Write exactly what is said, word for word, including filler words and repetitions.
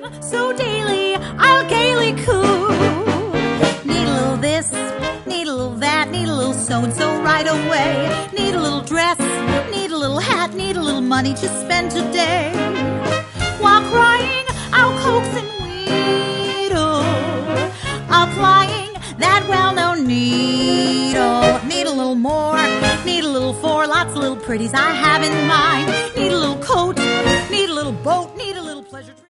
so daily I'll gaily coo. Need a little this, need a little that, need a little so-and-so right away. Need a little dress, need a little hat, need a little money to spend today. While crying, I'll coax and wheedle, applying that well-known needle. Need a little more, need a little for lots of little pretties I have in mind. Need a little coat, need a little boat, need a little pleasure.